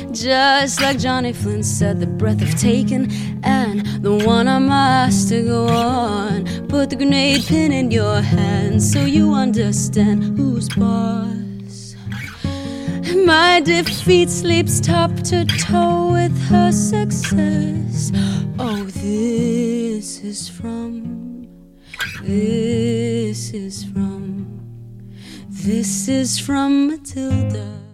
Just like Johnny Flynn said, the breath of taking and the one I'm asked to go on. Put the grenade pin in your hand so you understand who's boss. My defeat sleeps top to toe with her success. Oh, this is from Matilda.